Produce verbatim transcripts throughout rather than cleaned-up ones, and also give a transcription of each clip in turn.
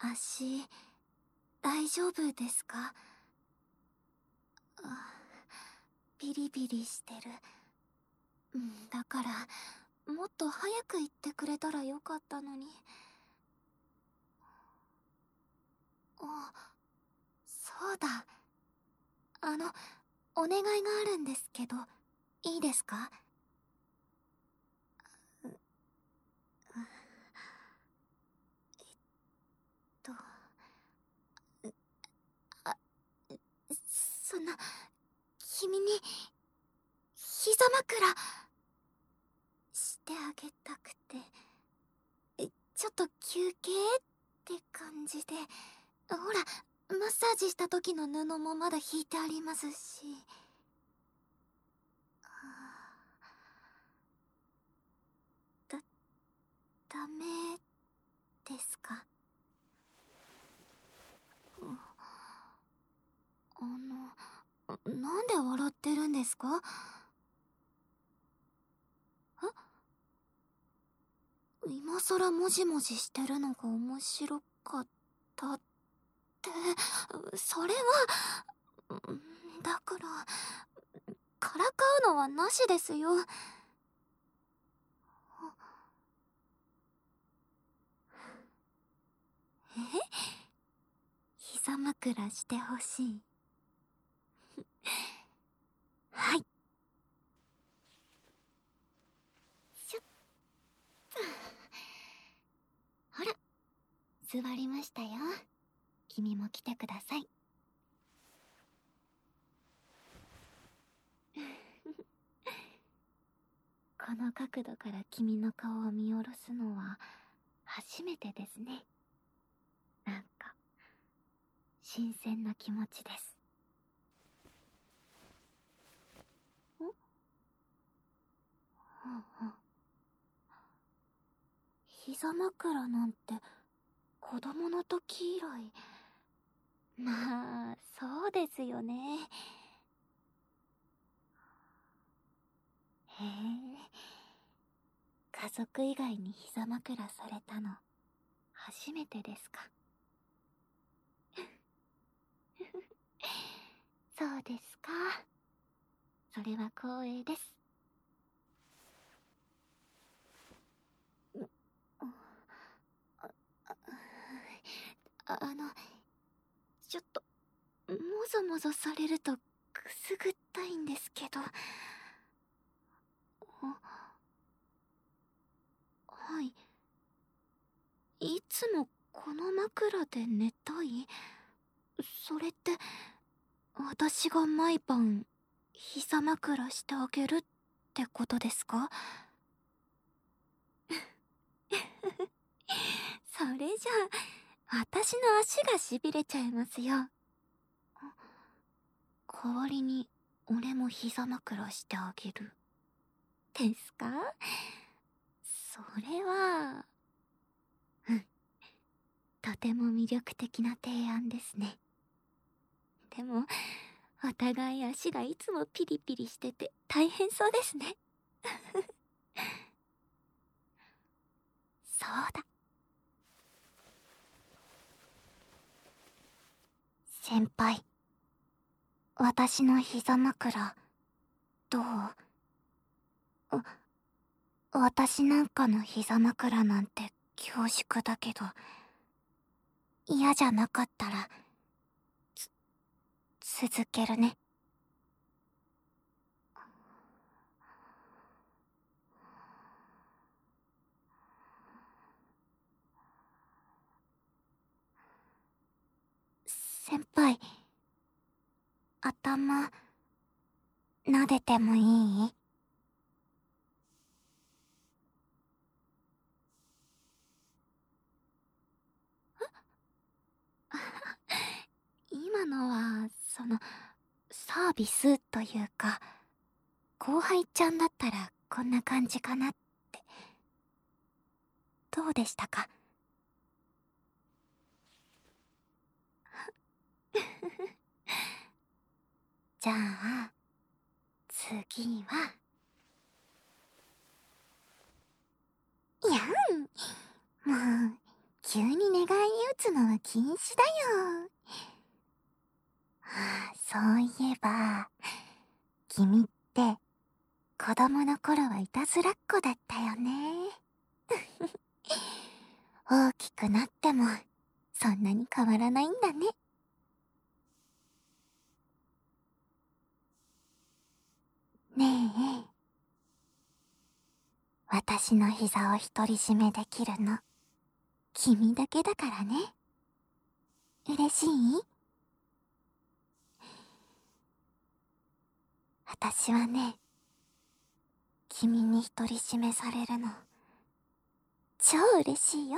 足、大丈夫ですか？あ、ビリビリしてる。うん、だから、もっと早く言ってくれたらよかったのに。あ、そうだ。あの、お願いがあるんですけど、いいですか？う、うえっと、う、あ、その、君に、膝枕、してあげたくて。え、ちょっと休憩って感じで。ほら、マッサージした時の布もまだ引いてありますし。だ、ダメですか？あの、なんで笑ってるんですか？え？今更もじもじしてるのが面白かったって、それは、んだから、からかうのはなしですよ。え？膝枕してほしい。はい。しょっと。ほら、座りましたよ。君も来てください。この角度から君の顔を見下ろすのは初めてですね。なんか、新鮮な気持ちです。ん？はあはあ、膝枕なんて子供の時以来。まあ、そうですよね。へえ、家族以外に膝枕されたの初めてですか？そうですか。それは光栄です。あ、あの、ちょっと、もぞもぞされるとくすぐったいんですけど。はい。いつもこの枕で寝たい？それって、私が毎晩、膝枕してあげるってことですか？それじゃあ、私の足が痺れちゃいますよ。代わりに、俺も膝枕してあげる。ですか？それは、うん。とても魅力的な提案ですね。でも、お互い足がいつもピリピリしてて大変そうですね。そうだ。先輩、私の膝枕、どう？わ、私なんかの膝枕なんて恐縮だけど、嫌じゃなかったら、つ、続けるね。先輩、頭、撫でてもいい？今のは、その、サービスというか、後輩ちゃんだったらこんな感じかなって。どうでしたか？じゃあ、次は、やん、もう、 急に寝返り打つのは禁止だよ。はあ、そういえば、君って子供の頃はいたずらっ子だったよね。大きくなってもそんなに変わらないんだね。ねえ、私の膝を独り占めできるの君だけだからね。嬉しい？私はね、君に独り占めされるの超嬉しいよ。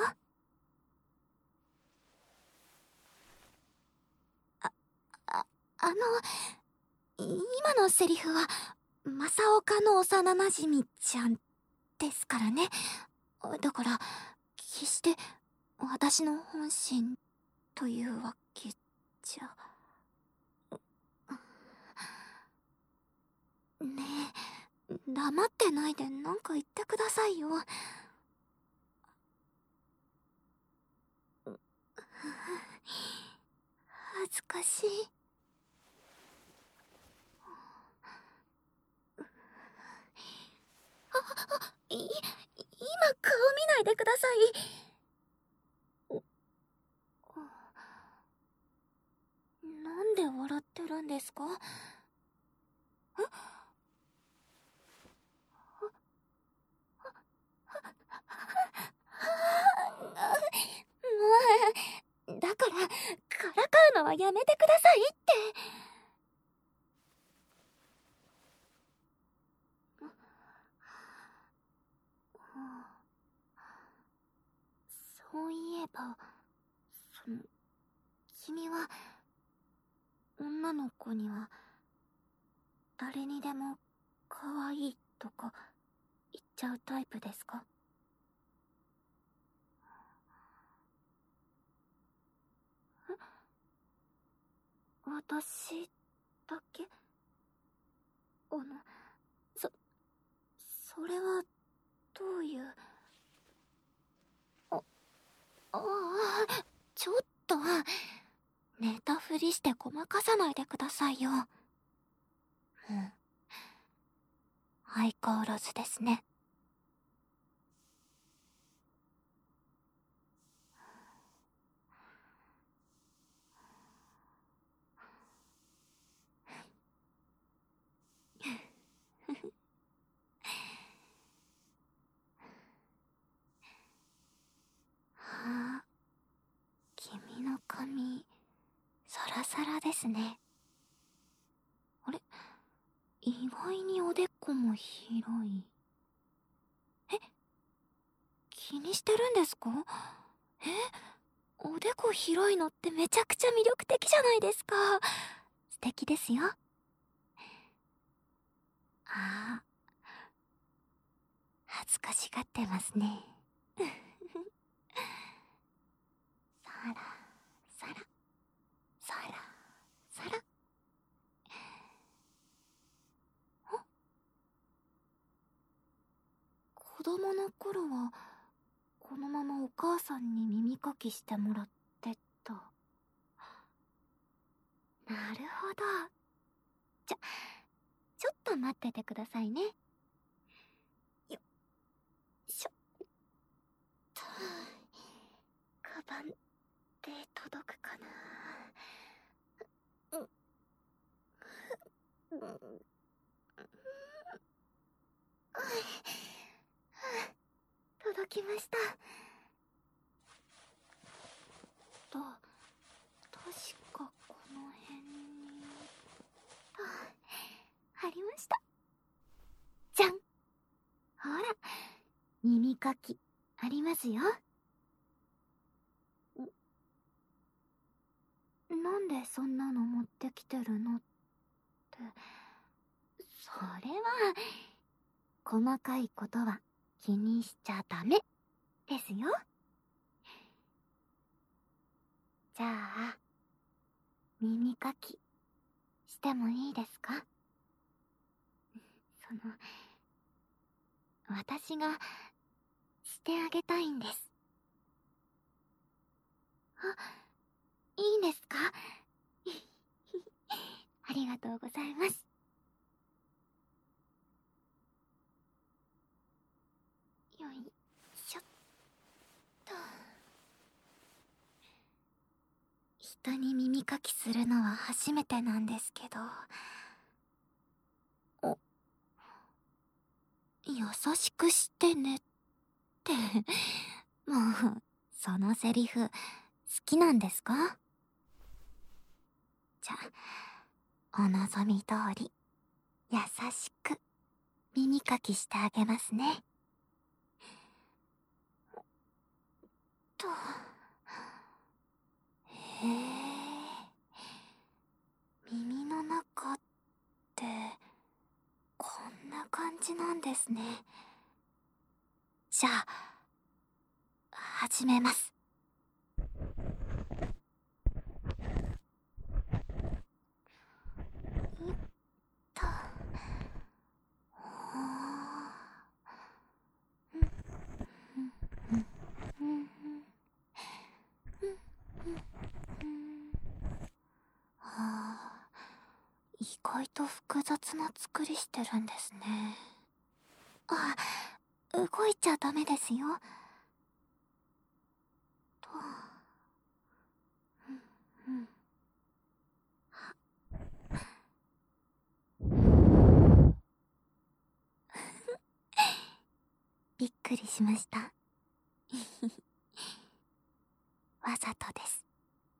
あ、あ、あの、今のセリフは正岡の幼なじみちゃんですからね。だから決して私の本心というわけじゃ。ねえ、黙ってないで何か言ってくださいよ。恥ずかしい。あ、あ、い、今顔見ないでください。なんで笑ってるんですか？え？もう、だから、からかうのはやめてくださいって。そういえば、その、君は、女の子には、誰にでも、可愛いとか、言っちゃうタイプですか？え？私だけ？あの、そ、それは、どういう。あ、ああ、ちょっと、寝たふりしてごまかさないでくださいよ。うん。相変わらずですね。はあ、君の髪、サラサラですね。あれ、意外におでこも広い。え、気にしてるんですか？え、おでこ広いのってめちゃくちゃ魅力的じゃないですか。素敵ですよ。ああ、恥ずかしがってますね。さら、さら、さら、さら。あ、子供の頃は、このままお母さんに耳かきしてもらってた。なるほど。ちょ、ちょっと待っててくださいね。よいしょっと。カバンで届くかな。うん、うん、うん、届きました。と、確かこの辺に。あ、ありました。じゃん。ほら、耳かき、ありますよ。なんでそんなの持ってきてるのって。それは、細かいことは気にしちゃダメですよ。じゃあ、耳かきしてもいいですか？その、私がしてあげたいんです。 いいんですか？ありがとうございます。よいしょっと。人に耳かきするのは初めてなんですけど。お、優しくしてねって。もう、そのセリフ、好きなんですか？じゃあ、お望み通り、優しく耳かきしてあげますね。と。へえ。耳の中って、こんな感じなんですね。じゃあ、始めます。いっと。ほー。うんうんうんうんうんはあ、意外と複雑な作りしてるんですね。あ、動いちゃダメですよ。と。うんうん。びっくりしました。わざとです。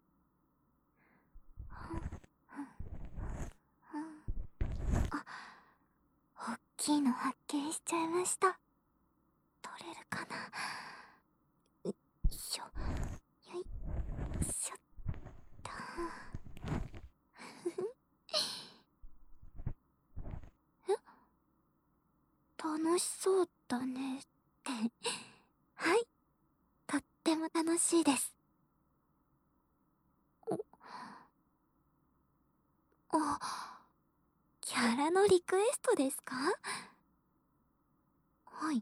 あ、おっきいの発見しちゃいました。取れるかな。よいしょ。よいしょっと。え、楽しそうだねって。はい、とっても楽しいです。お、あ、キャラのリクエストですか？はい。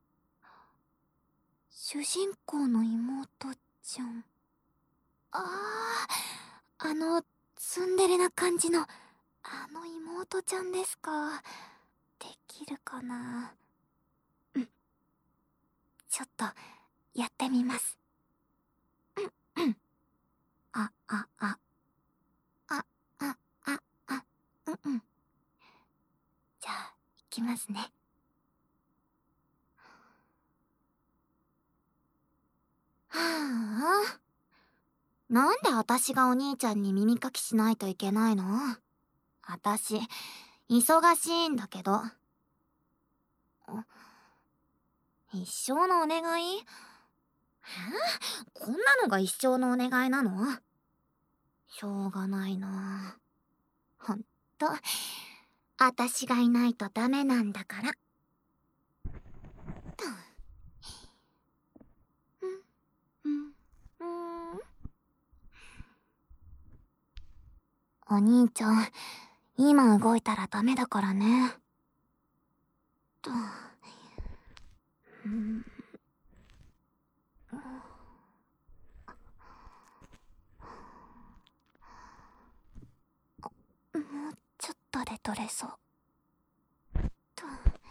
主人公の妹ちゃん。ああ、あの、ツンデレな感じの、あの妹ちゃんですか。できるかな。うん。ちょっと、やってみます。うん、うん。あ、あ、あ。あ、あ、あ、あ、うんうん。じゃあ、いきますね。はあ。なんで私がお兄ちゃんに耳かきしないといけないの？私、忙しいんだけど。一生のお願い？え？こんなのが一生のお願いなの？しょうがないな。ほんと、私がいないとダメなんだから。と。うん、うん、うん。お兄ちゃん、今動いたらダメだからね。と。うん。もうちょっとで取れそう。と。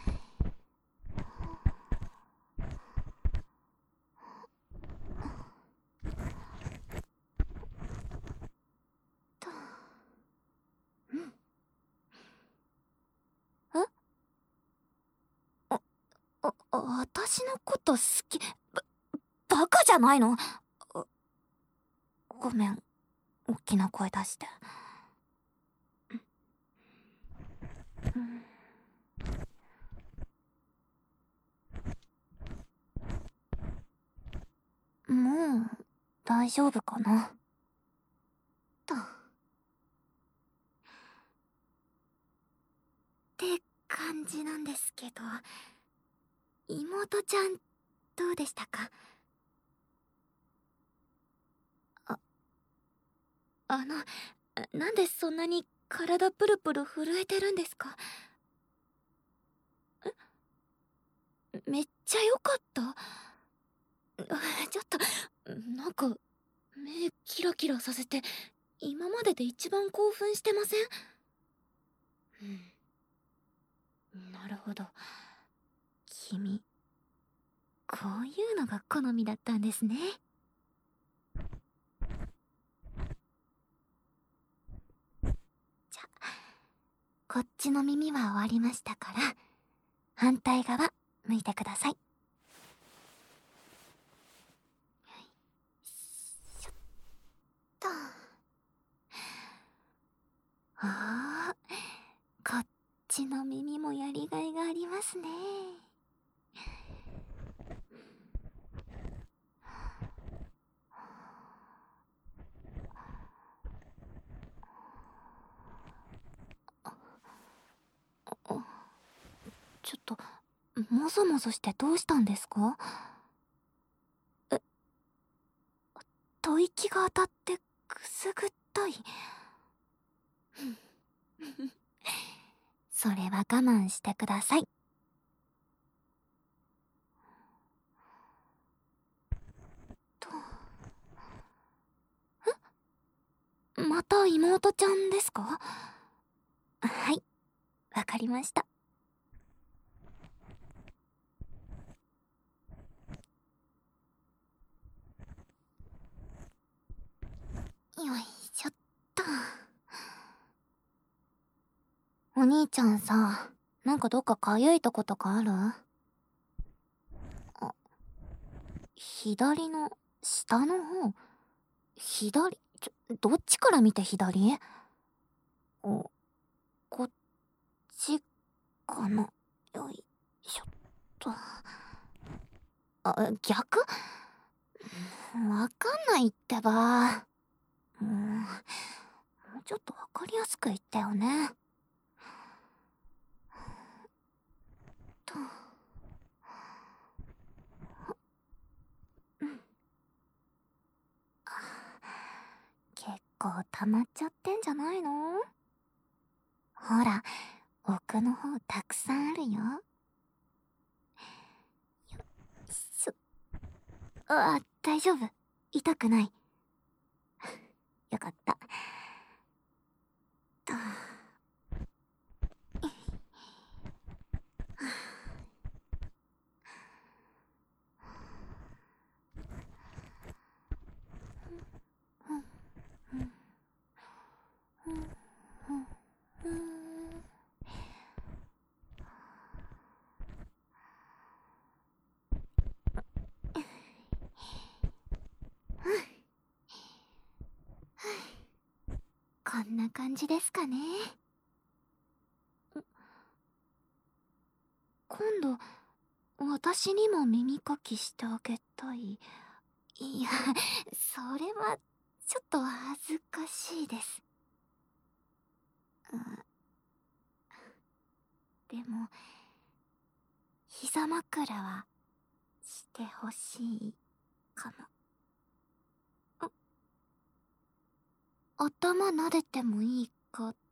と。うん。え？あ、あ、私のこと好き、ば、バカじゃないの？ごめん、大きな声出して。うん、もう、大丈夫かな。と。って感じなんですけど、妹ちゃん、どうでしたか？あ、あの、なんでそんなに体プルプル震えてるんですか？めっちゃ良かった。ちょっと、なんか、 目キラキラさせて今までで一番興奮してません？うん、なるほど。君、こういうのが好みだったんですね。じゃ、こっちの耳は終わりましたから、反対側向いてください。しょっと。ああ、こっちの耳もやりがいがありますね。ちょっと、もぞもぞしてどうしたんですか？え、吐息が当たってくすぐったい。それは我慢してください。と。え？また妹ちゃんですか？はい、わかりました。よいしょっと。お兄ちゃんさ、なんかどっかかゆいとことかある？あ、左の下の方。左、ちょ、どっちから見て左？お、こっちかな。よいしょっと。あ、逆？わかんないってば。うん、もうちょっとわかりやすく言ったよね。と。うん。結構溜まっちゃってんじゃないの？ほら、奥の方たくさんあるよ。よいしょ。あ、大丈夫。痛くない。よかった。と。こんな感じですかね。今度、私にも耳かきしてあげたい。いや、それは、ちょっと恥ずかしいです。うん、でも、膝枕は、してほしい、かも。頭撫でてもいいかって、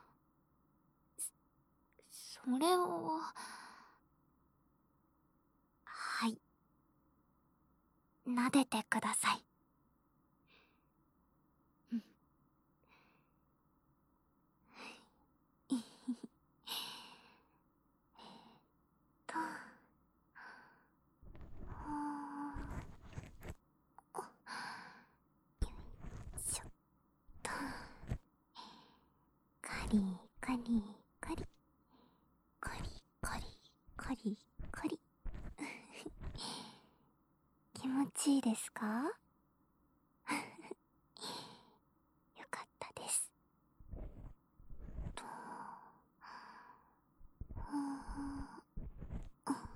それは、はい。撫でてください。うん。いひひ。えーっと。ほー。よいしょっと。カリカリカリ。カリカリカリカリ。気持ちいいですか？よかったです。と。ほー。あ。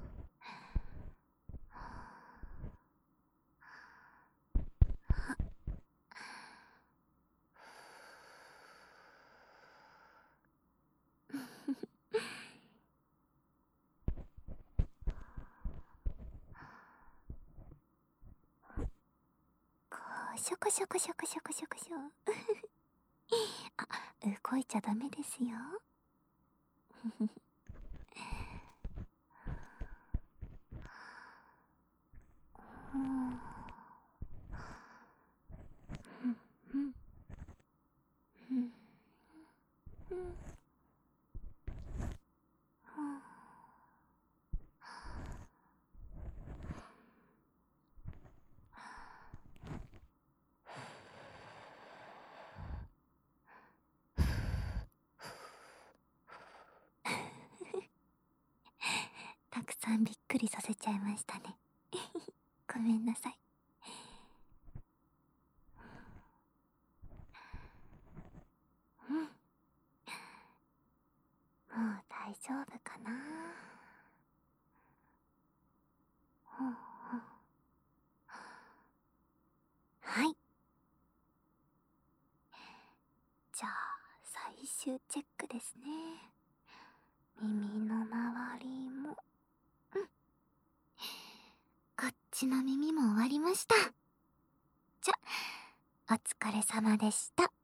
こう、ショコショコショコショコショコショ。あ、動いちゃダメですよ。 さんびっくりさせちゃいましたね。ごめんなさい。うん。もう大丈夫かな。ほうほう。はい。じゃあ、最終チェックですね。耳の周りも。うん。こっちの耳も終わりました。じゃ、お疲れ様でした。